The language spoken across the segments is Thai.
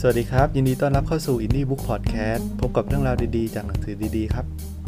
สวัสดีครับยินดีต้อนรับเข้าสู่ Indie Book Podcast พบกับเรื่องราวดีๆจากหนังสือดีๆครับ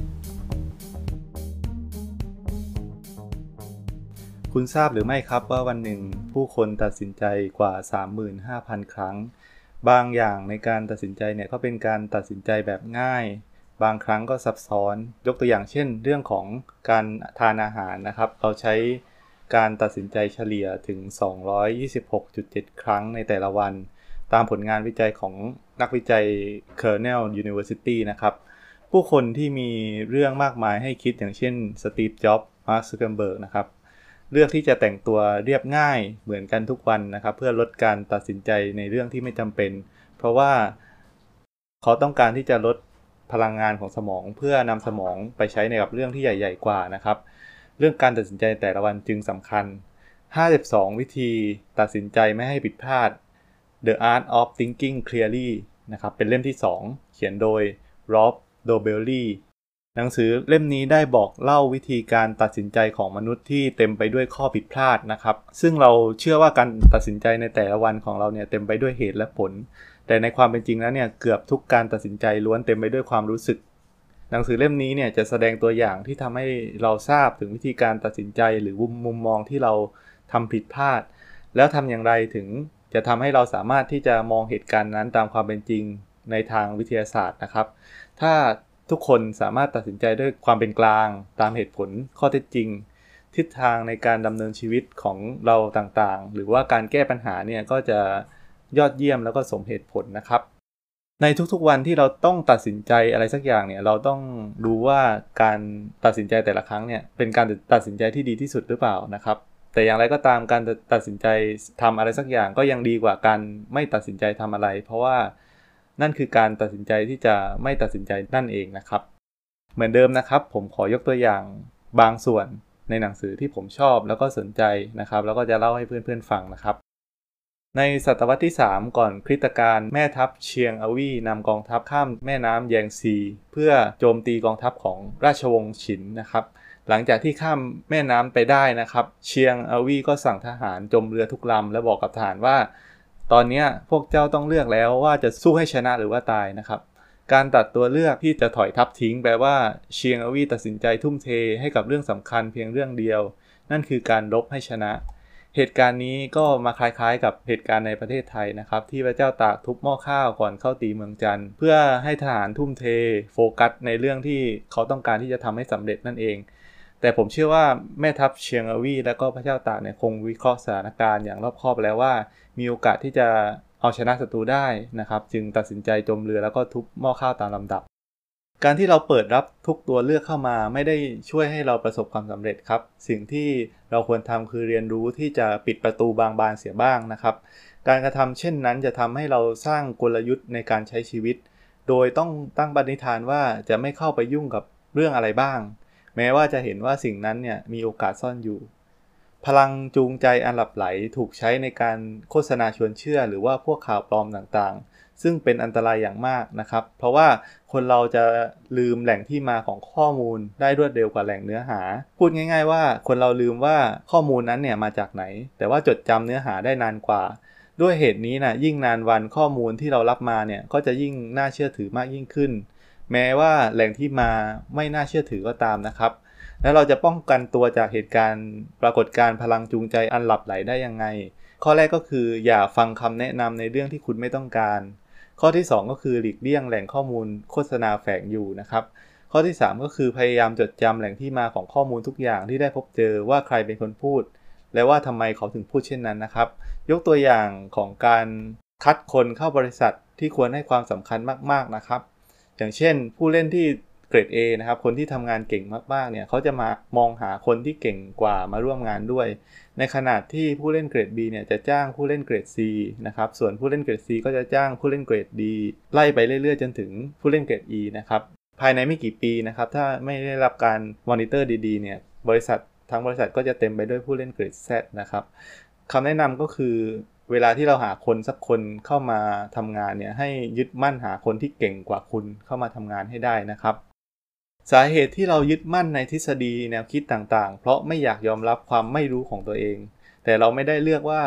คุณทราบหรือไม่ครับว่าวันหนึ่งผู้คนตัดสินใจกว่า 35,000 ครั้งบางอย่างในการตัดสินใจเนี่ยก็เป็นการตัดสินใจแบบง่ายบางครั้งก็ซับซ้อนยกตัวอย่างเช่นเรื่องของการทานอาหารนะครับเราใช้การตัดสินใจเฉลี่ยถึง 226.7 ครั้งในแต่ละวันตามผลงานวิจัยของนักวิจัย Cornell University นะครับผู้คนที่มีเรื่องมากมายให้คิดอย่างเช่นสตีฟ จ็อบส์ มาร์ค ซักเคอร์เบิร์กนะครับเลือกที่จะแต่งตัวเรียบง่ายเหมือนกันทุกวันนะครับเพื่อลดการตัดสินใจในเรื่องที่ไม่จำเป็นเพราะว่าเขาต้องการที่จะลดพลังงานของสมองเพื่อนำสมองไปใช้ในกับเรื่องที่ใหญ่ๆกว่านะครับเรื่องการตัดสินใจแต่ละวันจึงสำคัญ52วิธีตัดสินใจไม่ให้ผิดพลาดThe Art of Thinking Clearly นะครับเป็นเล่มที่2เขียนโดย Rob Dobelli หนังสือเล่มนี้ได้บอกเล่าวิธีการตัดสินใจของมนุษย์ที่เต็มไปด้วยข้อผิดพลาดนะครับซึ่งเราเชื่อว่าการตัดสินใจในแต่ละวันของเราเนี่ยเต็มไปด้วยเหตุและผลแต่ในความเป็นจริงแล้วเนี่ยเกือบทุกการตัดสินใจล้วนเต็มไปด้วยความรู้สึกหนังสือเล่มนี้เนี่ยจะแสดงตัวอย่างที่ทำให้เราทราบถึงวิธีการตัดสินใจหรือมุมมองที่เราทำผิดพลาดแล้วทำอย่างไรถึงจะทำให้เราสามารถที่จะมองเหตุการณ์นั้นตามความเป็นจริงในทางวิทยาศาสตร์นะครับถ้าทุกคนสามารถตัดสินใจด้วยความเป็นกลางตามเหตุผลข้อเท็จจริงทิศทางในการดำเนินชีวิตของเราต่างๆหรือว่าการแก้ปัญหาเนี่ยก็จะยอดเยี่ยมแล้วก็สมเหตุผลนะครับในทุกๆวันที่เราต้องตัดสินใจอะไรสักอย่างเนี่ยเราต้องดูว่าการตัดสินใจแต่ละครั้งเนี่ยเป็นการตัดสินใจที่ดีที่สุดหรือเปล่านะครับแต่อย่างไรก็ตามการตัดสินใจทำอะไรสักอย่างก็ยังดีกว่าการไม่ตัดสินใจทำอะไรเพราะว่านั่นคือการตัดสินใจที่จะไม่ตัดสินใจนั่นเองนะครับเหมือนเดิมนะครับผมขอยกตัวอย่างบางส่วนในหนังสือที่ผมชอบแล้วก็สนใจนะครับแล้วก็จะเล่าให้เพื่อนๆฟังนะครับในศตวรรษที่3ก่อนคริสตกาลแม่ทัพเชียงอาวีนำกองทัพข้ามแม่น้ำแยงซีเพื่อโจมตีกองทัพของราชวงศ์ฉินนะครับหลังจากที่ข้ามแม่น้ำไปได้นะครับเชียงอาวีก็สั่งทหารจมเรือทุกลำและบอกกับทหารว่าตอนนี้พวกเจ้าต้องเลือกแล้วว่าจะสู้ให้ชนะหรือว่าตายนะครับการตัดตัวเลือกที่จะถอยทัพทิ้งแปลว่าเชียงอาวีตัดสินใจทุ่มเทให้กับเรื่องสำคัญเพียงเรื่องเดียวนั่นคือการรบให้ชนะเหตุการณ์นี้ก็มาคล้ายๆกับเหตุการณ์ในประเทศไทยนะครับที่พระเจ้าตากทุบหม้อข้าวก่อนเข้าตีเมืองจันทร์เพื่อให้ทหารทุ่มเทโฟกัสในเรื่องที่เขาต้องการที่จะทำให้สำเร็จนั่นเองแต่ผมเชื่อว่าแม่ทัพเชียงอาวีและก็พระเจ้าตากเนี่ยคงวิเคราะห์สถานการณ์อย่างรอบคอบแล้วว่ามีโอกาสที่จะเอาชนะศัตรูได้นะครับจึงตัดสินใจจมเรือแล้วก็ทุบหม้อข้าวตามลำดับการที่เราเปิดรับทุกตัวเลือกเข้ามาไม่ได้ช่วยให้เราประสบความสำเร็จครับสิ่งที่เราควรทำคือเรียนรู้ที่จะปิดประตูบางบานเสียบ้างนะครับการกระทำเช่นนั้นจะทำให้เราสร้างกลยุทธ์ในการใช้ชีวิตโดยต้องตั้งปณิธานว่าจะไม่เข้าไปยุ่งกับเรื่องอะไรบ้างแม้ว่าจะเห็นว่าสิ่งนั้นเนี่ยมีโอกาสซ่อนอยู่พลังจูงใจอันหลับไหลถูกใช้ในการโฆษณาชวนเชื่อหรือว่าพวกข่าวปลอมต่างๆซึ่งเป็นอันตรายอย่างมากนะครับเพราะว่าคนเราจะลืมแหล่งที่มาของข้อมูลได้รวดเร็วกว่าแหล่งเนื้อหาพูดง่ายๆว่าคนเราลืมว่าข้อมูลนั้นเนี่ยมาจากไหนแต่ว่าจดจำเนื้อหาได้นานกว่าด้วยเหตุนี้นะยิ่งนานวันข้อมูลที่เรารับมาเนี่ยก็จะยิ่งน่าเชื่อถือมากยิ่งขึ้นแม้ว่าแหล่งที่มาไม่น่าเชื่อถือก็ตามนะครับแล้วเราจะป้องกันตัวจากเหตุการณ์ปรากฏการณ์พลังจูงใจอันหลับไหลได้ยังไงข้อแรกก็คืออย่าฟังคำแนะนำในเรื่องที่คุณไม่ต้องการข้อที่2ก็คือหลีกเลี่ยงแหล่งข้อมูลโฆษณาแฝงอยู่นะครับข้อที่3ก็คือพยายามจดจำแหล่งที่มาของข้อมูลทุกอย่างที่ได้พบเจอว่าใครเป็นคนพูดและว่าทำไมเขาถึงพูดเช่นนั้นนะครับยกตัวอย่างของการคัดคนเข้าบริษัทที่ควรให้ความสำคัญมากๆนะครับอย่างเช่นผู้เล่นที่เกรด A นะครับคนที่ทำงานเก่งมากๆเนี่ยเขาจะมามองหาคนที่เก่งกว่ามาร่วมงานด้วยในขณะที่ผู้เล่นเกรด B เนี่ยจะจ้างผู้เล่นเกรด C นะครับส่วนผู้เล่นเกรด C ก็จะจ้างผู้เล่นเกรด D ไล่ไปเรื่อยๆจนถึงผู้เล่นเกรด E นะครับภายในไม่กี่ปีนะครับถ้าไม่ได้รับการมอนิเตอร์ดีๆเนี่ยทั้งบริษัทก็จะเต็มไปด้วยผู้เล่นเกรด Z นะครับคำแนะนำก็คือเวลาที่เราหาคนสักคนเข้ามาทำงานเนี่ยให้ยึดมั่นหาคนที่เก่งกว่าคุณเข้ามาทำงานให้ได้นะครับสาเหตุที่เรายึดมั่นในทฤษฎีแนวคิดต่างๆเพราะไม่อยากยอมรับความไม่รู้ของตัวเองแต่เราไม่ได้เลือกว่า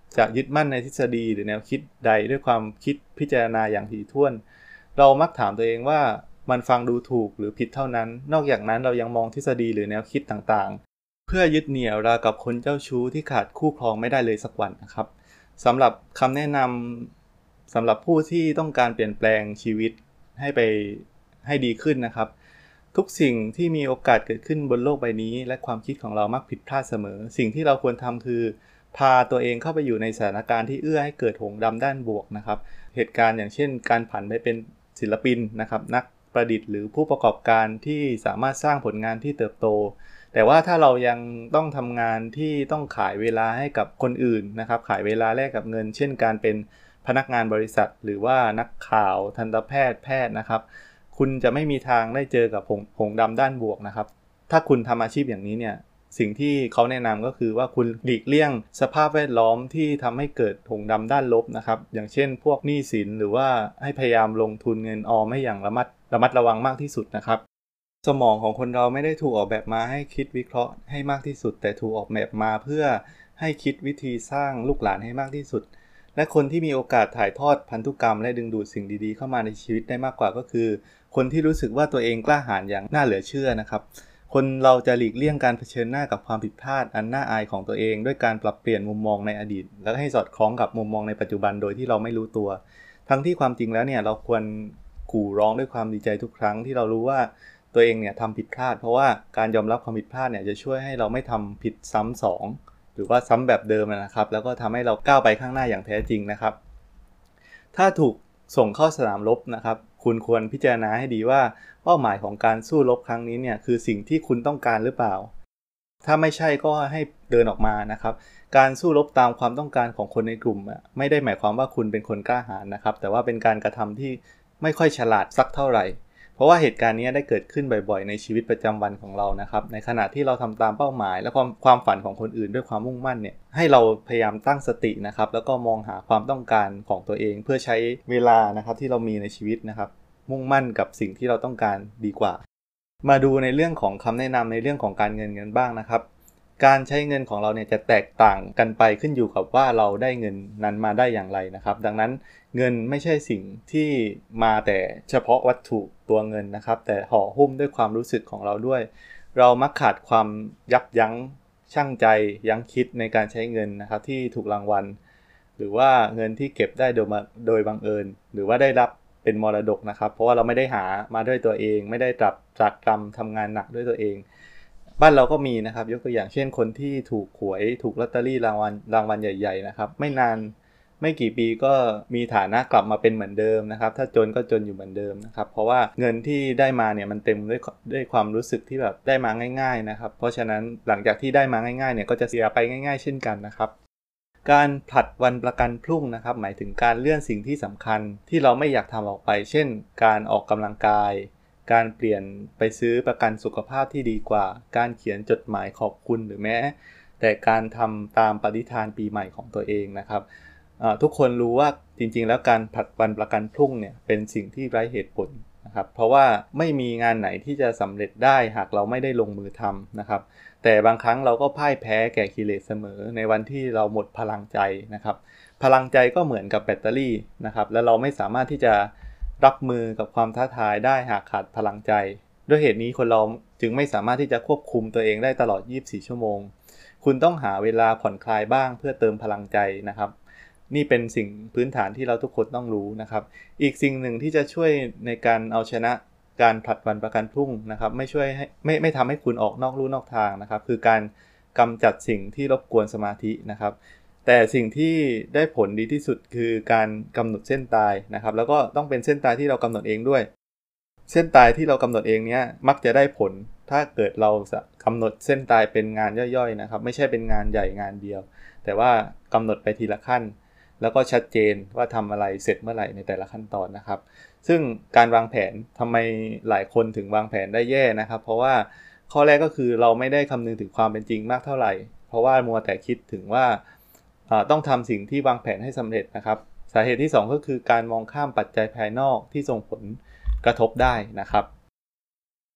จะยึดมั่นในทฤษฎีหรือแนวคิดใดด้วยความคิดพิจารณาอย่างถี่ถ้วนเรามักถามตัวเองว่ามันฟังดูถูกหรือผิดเท่านั้นนอกจากนั้นเรายังมองทฤษฎีหรือแนวคิดต่างๆเพื่อยึดเหนี่ยวราวกับคนเจ้าชู้ที่ขาดคู่ครองไม่ได้เลยสักวันนะครับสำหรับคำแนะนำสำหรับผู้ที่ต้องการเปลี่ยนแปลงชีวิตให้ดีขึ้นนะครับทุกสิ่งที่มีโอกาสเกิดขึ้นบนโลกใบนี้และความคิดของเรามักผิดพลาดเสมอสิ่งที่เราควรทำคือพาตัวเองเข้าไปอยู่ในสถานการณ์ที่เอื้อให้เกิดหงส์ดำด้านบวกนะครับเหตุการณ์อย่างเช่นการผันไปเป็นศิลปินนะครับนักประดิษฐ์หรือผู้ประกอบการที่สามารถสร้างผลงานที่เติบโตแต่ว่าถ้าเรายังต้องทำงานที่ต้องขายเวลาให้กับคนอื่นนะครับขายเวลาแลกกับเงินเช่นการเป็นพนักงานบริษัทหรือว่านักข่าวทันตแพทย์นะครับคุณจะไม่มีทางได้เจอกับหงส์ดำด้านบวกนะครับถ้าคุณทำอาชีพอย่างนี้เนี่ยสิ่งที่เขาแนะนำก็คือว่าคุณหลีกเลี่ยงสภาพแวดล้อมที่ทำให้เกิดหงส์ดำด้านลบนะครับอย่างเช่นพวกหนี้สินหรือว่าให้พยายามลงทุนเงินออมให้อย่างระมัดระวังมากที่สุดนะครับสมองของคนเราไม่ได้ถูกออกแบบมาให้คิดวิเคราะห์ให้มากที่สุดแต่ถูกออกแบบมาเพื่อให้คิดวิธีสร้างลูกหลานให้มากที่สุดและคนที่มีโอกาสถ่ายทอดพันธุกรรมและดึงดูดสิ่งดีๆเข้ามาในชีวิตได้มากกว่าก็คือคนที่รู้สึกว่าตัวเองกล้าหาญอย่างน่าเหลือเชื่อนะครับคนเราจะหลีกเลี่ยงการเผชิญหน้ากับความผิดพลาดอันน่าอายของตัวเองด้วยการปรับเปลี่ยนมุมมองในอดีตและให้สอดคล้องกับมุมมองในปัจจุบันโดยที่เราไม่รู้ตัวทั้งที่ความจริงแล้วเนี่ยเราควรกู่ร้องด้วยความดีใจทุกครั้งที่เรารู้ว่าตัวเองเนี่ยทำผิดพลาดเพราะว่าการยอมรับความผิดพลาดเนี่ยจะช่วยให้เราไม่ทำผิดซ้ำสองหรือว่าซ้ำแบบเดิมนะครับแล้วก็ทำให้เราก้าวไปข้างหน้าอย่างแท้จริงนะครับถ้าถูกส่งเข้าสนามรบนะครับคุณควรพิจารณาให้ดีว่าเป้าหมายของการสู้รบครั้งนี้เนี่ยคือสิ่งที่คุณต้องการหรือเปล่าถ้าไม่ใช่ก็ให้เดินออกมานะครับการสู้รบตามความต้องการของคนในกลุ่มไม่ได้หมายความว่าคุณเป็นคนกล้าหาญนะครับแต่ว่าเป็นการกระทำที่ไม่ค่อยฉลาดสักเท่าไหร่เพราะว่าเหตุการณ์นี้ได้เกิดขึ้นบ่อยๆในชีวิตประจำวันของเรานะครับในขณะที่เราทำตามเป้าหมายและความฝันของคนอื่นด้วยความมุ่งมั่นเนี่ยให้เราพยายามตั้งสตินะครับแล้วก็มองหาความต้องการของตัวเองเพื่อใช้เวลานะครับที่เรามีในชีวิตนะครับมุ่งมั่นกับสิ่งที่เราต้องการดีกว่ามาดูในเรื่องของคำแนะนำในเรื่องของการเงินกันบ้างนะครับการใช้เงินของเราเนี่ยจะแตกต่างกันไปขึ้นอยู่กับว่าเราได้เงินนั้นมาได้อย่างไรนะครับดังนั้นเงินไม่ใช่สิ่งที่มาแต่เฉพาะวัตถุตัวเงินนะครับแต่ห่อหุ้มด้วยความรู้สึกของเราด้วยเรามักขาดความยับยั้งชั่งใจยั้งคิดในการใช้เงินนะครับที่ถูกรางวัลหรือว่าเงินที่เก็บได้โดยบังเอิญหรือว่าได้รับเป็นมรดกนะครับเพราะว่าเราไม่ได้หามาด้วยตัวเองไม่ได้ตรากตรำทำงานหนักด้วยตัวเองบ้านเราก็มีนะครับยกตัวอย่างเช่นคนที่ถูกหวยถูกลอตเตอรี่รางวัลใหญ่ๆนะครับไม่กี่ปีก็มีฐานะกลับมาเป็นเหมือนเดิมนะครับถ้าจนก็จนอยู่เหมือนเดิมนะครับเพราะว่าเงินที่ได้มาเนี่ยมันเต็มด้วยความรู้สึกที่แบบได้มาง่ายๆนะครับเพราะฉะนั้นหลังจากที่ได้มาง่ายๆเนี่ยก็จะเสียไปง่ายๆเช่นกันนะครับการผลัดวันประกันพรุ่งนะครับหมายถึงการเลื่อนสิ่งที่สำคัญที่เราไม่อยากทำออกไปเช่นการออกกำลังกายการเปลี่ยนไปซื้อประกันสุขภาพที่ดีกว่าการเขียนจดหมายขอบคุณหรือแม้แต่การทำตามปณิธานปีใหม่ของตัวเองนะครับทุกคนรู้ว่าจริงๆแล้วการผลัดวันประกันพรุ่งเนี่ยเป็นสิ่งที่ไร้เหตุผลนะครับเพราะว่าไม่มีงานไหนที่จะสำเร็จได้หากเราไม่ได้ลงมือทำนะครับแต่บางครั้งเราก็พ่ายแพ้แก่กิเลสเสมอในวันที่เราหมดพลังใจนะครับพลังใจก็เหมือนกับแบตเตอรี่นะครับและเราไม่สามารถที่จะรับมือกับความท้าทายได้หากขาดพลังใจด้วยเหตุนี้คนเราจึงไม่สามารถที่จะควบคุมตัวเองได้ตลอด24ชั่วโมงคุณต้องหาเวลาผ่อนคลายบ้างเพื่อเติมพลังใจนะครับนี่เป็นสิ่งพื้นฐานที่เราทุกคนต้องรู้นะครับอีกสิ่งหนึ่งที่จะช่วยในการเอาชนะการผลัดวันประกันพรุ่งนะครับไม่ทำให้คุณออกนอกลู่นอกทางนะครับคือการกำจัดสิ่งที่รบกวนสมาธินะครับแต่สิ่งที่ได้ผลดีที่สุดคือการกำหนดเส้นตายนะครับแล้วก็ต้องเป็นเส้นตายที่เรากำหนดเองด้วยเส้นตายที่เรากำหนดเองเนี้ยมักจะได้ผลถ้าเกิดเรากำหนดเส้นตายเป็นงานย่อยๆนะครับไม่ใช่เป็นงานใหญ่งานเดียวแต่ว่ากำหนดไปทีละขั้นแล้วก็ชัดเจนว่าทำอะไรเสร็จเมื่อไหร่ในแต่ละขั้นตอนนะครับซึ่งการวางแผนทำไมหลายคนถึงวางแผนได้แย่นะครับเพราะว่าข้อแรกก็คือเราไม่ได้คำนึงถึงความเป็นจริงมากเท่าไหร่เพราะว่ามัวแต่คิดถึงว่าต้องทำสิ่งที่วางแผนให้สำเร็จนะครับสาเหตุที่2ก็คือการมองข้ามปัจจัยภายนอกที่ส่งผลกระทบได้นะครับ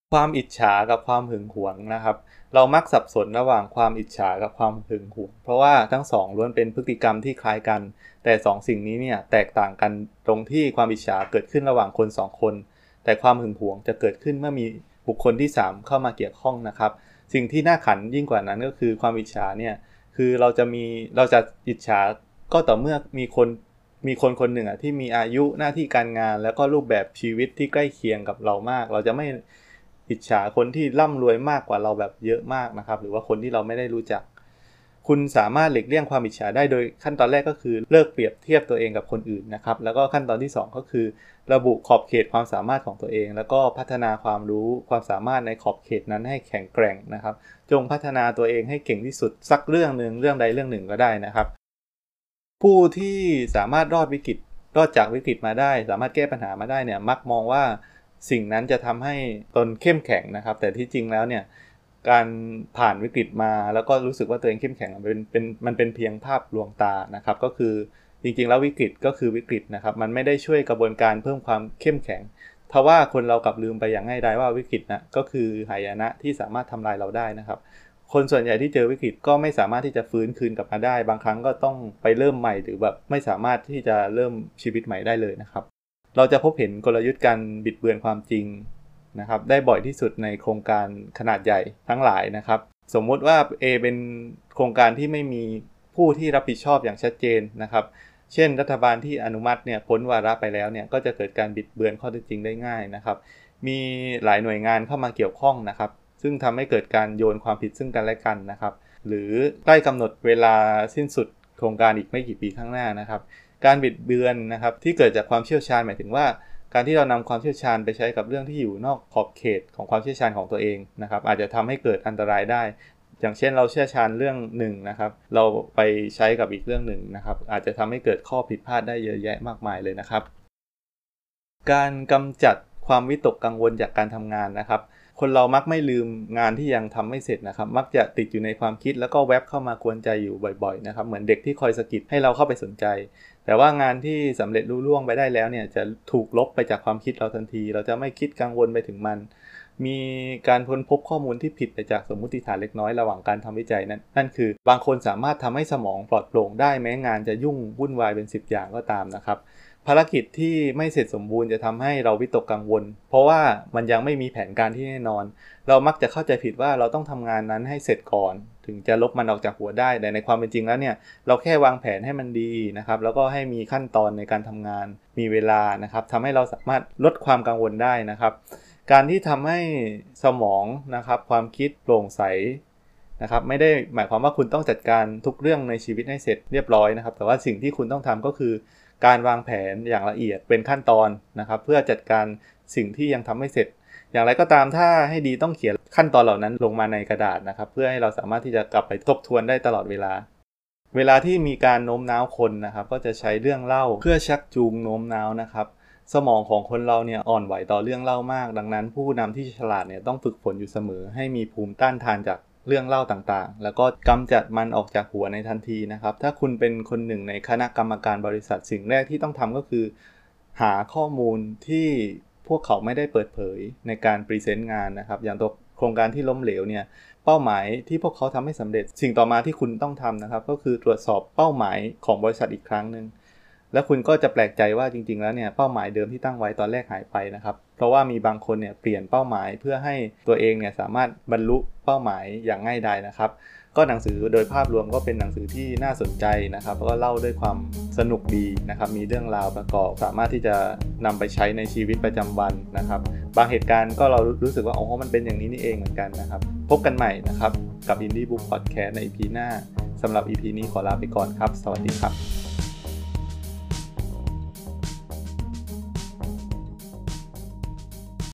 ความอิจฉากับความหึงหวงนะครับเรามักสับสนระหว่างความอิจฉากับความหึงหวงเพราะว่าทั้งสองล้วนเป็นพฤติกรรมที่คล้ายกันแต่สองสิ่งนี้เนี่ยแตกต่างกันตรงที่ความอิจฉาเกิดขึ้นระหว่างคนสองคนแต่ความหึงหวงจะเกิดขึ้นเมื่อมีบุคคลที่3เข้ามาเกี่ยวข้องนะครับสิ่งที่น่าขันยิ่งกว่านั้นก็คือความอิจฉาเนี่ยคือเราจะอิจฉาก็ต่อเมื่อมีคนคนหนึ่งที่มีอายุหน้าที่การงานแล้วก็รูปแบบชีวิตที่ใกล้เคียงกับเรามากเราจะไม่อิจฉาคนที่ร่ำรวยมากกว่าเราแบบเยอะมากนะครับหรือว่าคนที่เราไม่ได้รู้จักคุณสามารถหลีกเลี่ยงความอิจฉาได้โดยขั้นตอนแรกก็คือเลิกเปรียบเทียบตัวเองกับคนอื่นนะครับแล้วก็ขั้นตอนที่2ก็คือระบุขอบเขตความสามารถของตัวเองแล้วก็พัฒนาความรู้ความสามารถในขอบเขตนั้นให้แข็งแกร่งนะครับจงพัฒนาตัวเองให้เก่งที่สุดสักเรื่องใดเรื่องหนึ่งก็ได้นะครับผู้ที่สามารถรอดจากวิกฤตมาได้สามารถแก้ปัญหามาได้เนี่ยมักมองว่าสิ่งนั้นจะทำให้ตนเข้มแข็งนะครับแต่ที่จริงแล้วเนี่ยการผ่านวิกฤตมาแล้วก็รู้สึกว่าตัวเองเข้มแข็งมันเป็นเพียงภาพลวงตานะครับก็คือจริงๆแล้ววิกฤตก็คือวิกฤตนะครับมันไม่ได้ช่วยกระบวนการเพิ่มความเข้มแข็งทว่าคนเรากลับลืมไปอย่างง่ายดายว่าวิกฤตนะก็คือหายนะที่สามารถทำลายเราได้นะครับคนส่วนใหญ่ที่เจอวิกฤตก็ไม่สามารถที่จะฟื้นคืนกลับมาได้บางครั้งก็ต้องไปเริ่มใหม่หรือแบบไม่สามารถที่จะเริ่มชีวิตใหม่ได้เลยนะครับเราจะพบเห็นกลยุทธ์การบิดเบือนความจริงนะครับได้บ่อยที่สุดในโครงการขนาดใหญ่ทั้งหลายนะครับสมมุติว่า A เป็นโครงการที่ไม่มีผู้ที่รับผิดชอบอย่างชัดเจนนะครับเช่นรัฐบาลที่อนุมัติเนี่ยพ้นวาระไปแล้วเนี่ยก็จะเกิดการบิดเบือนข้อเท็จจริงได้ง่ายนะครับมีหลายหน่วยงานเข้ามาเกี่ยวข้องนะครับซึ่งทำให้เกิดการโยนความผิดซึ่งกันและกันนะครับหรือใกล้กำหนดเวลาสิ้นสุดโครงการอีกไม่กี่ปีข้างหน้านะครับการบิดเบือนนะครับที่เกิดจากความเชี่ยวชาญหมายถึงว่าการที่เรานำความเชี่ยวชาญไปใช้กับเรื่องที่อยู่นอกขอบเขตของความเชี่ยวชาญของตัวเองนะครับอาจจะทำให้เกิดอันตรายได้อย่างเช่นเราเชี่ยวชาญเรื่องหนึ่งนะครับเราไปใช้กับอีกเรื่องหนึ่งนะครับอาจจะทำให้เกิดข้อผิดพลาดได้เยอะแยะมากมายเลยนะครับการกำจัดความวิตกกังวลจากการทำงานนะครับคนเรามักไม่ลืมงานที่ยังทำไม่เสร็จนะครับมักจะติดอยู่ในความคิดแล้วก็แวบเข้ามากวนใจอยู่บ่อยๆนะครับเหมือนเด็กที่คอยสะกิดให้เราเข้าไปสนใจแต่ว่างานที่สำเร็จลุล่วงไปได้แล้วเนี่ยจะถูกลบไปจากความคิดเราทันทีเราจะไม่คิดกังวลไปถึงมันมีการค้นพบข้อมูลที่ผิดไปจากสมมุติฐานเล็กน้อยระหว่างการทำวิจัยนั่นคือบางคนสามารถทำให้สมองปลอดโปร่งได้แม้งานจะยุ่งวุ่นวายเป็น10อย่างก็ตามนะครับภารกิจที่ไม่เสร็จสมบูรณ์จะทำให้เราวิตกกังวลเพราะว่ามันยังไม่มีแผนการที่แน่นอนเรามักจะเข้าใจผิดว่าเราต้องทำงานนั้นให้เสร็จก่อนถึงจะลบมันออกจากหัวได้แต่ในความเป็นจริงแล้วเนี่ยเราแค่วางแผนให้มันดีนะครับแล้วก็ให้มีขั้นตอนในการทำงานมีเวลานะครับทำให้เราสามารถลดความกังวลได้นะครับการที่ทำให้สมองนะครับความคิดโปร่งใสนะครับไม่ได้หมายความว่าคุณต้องจัดการทุกเรื่องในชีวิตให้เสร็จเรียบร้อยนะครับแต่ว่าสิ่งที่คุณต้องทำก็คือการวางแผนอย่างละเอียดเป็นขั้นตอนนะครับเพื่อจัดการสิ่งที่ยังทำไม่เสร็จอย่างไรก็ตามถ้าให้ดีต้องเขียนขั้นตอนเหล่านั้นลงมาในกระดาษนะครับเพื่อให้เราสามารถที่จะกลับไปทบทวนได้ตลอดเวลาที่มีการโน้มน้าวคนนะครับก็จะใช้เรื่องเล่าเพื่อชักจูงโน้มน้าวนะครับสมองของคนเราเนี่ยอ่อนไหวต่อเรื่องเล่ามากดังนั้นผู้นำที่ฉลาดเนี่ยต้องฝึกฝนอยู่เสมอให้มีภูมิต้านทานจากเรื่องเล่าต่างๆแล้วก็กำจัดมันออกจากหัวในทันทีนะครับถ้าคุณเป็นคนหนึ่งในคณะกรรมการบริษัทสิ่งแรกที่ต้องทำก็คือหาข้อมูลที่พวกเขาไม่ได้เปิดเผยในการพรีเซนต์งานนะครับอย่างตัวโครงการที่ล้มเหลวเนี่ยเป้าหมายที่พวกเขาทำให้สำเร็จสิ่งต่อมาที่คุณต้องทำนะครับก็คือตรวจสอบเป้าหมายของบริษัทอีกครั้งนึงแล้วคุณก็จะแปลกใจว่าจริงๆแล้วเนี่ยเป้าหมายเดิมที่ตั้งไว้ตอนแรกหายไปนะครับเพราะว่ามีบางคนเนี่ยเปลี่ยนเป้าหมายเพื่อให้ตัวเองเนี่ยสามารถบรรลุเป้าหมายอย่างง่ายดายนะครับก็หนังสือโดยภาพรวมก็เป็นหนังสือที่น่าสนใจนะครับแล้วก็เล่าด้วยความสนุกดีนะครับมีเรื่องราวประกอบสามารถที่จะนำไปใช้ในชีวิตประจำวันนะครับบางเหตุการณ์ก็เรารู้สึกว่าอ๋อมันเป็นอย่างนี้นี่เองเหมือนกันนะครับพบกันใหม่นะครับกับ Indie Book Podcast ใน EP หน้าสำหรับ EP นี้ขอลาไปก่อนครับสวัสดีครับ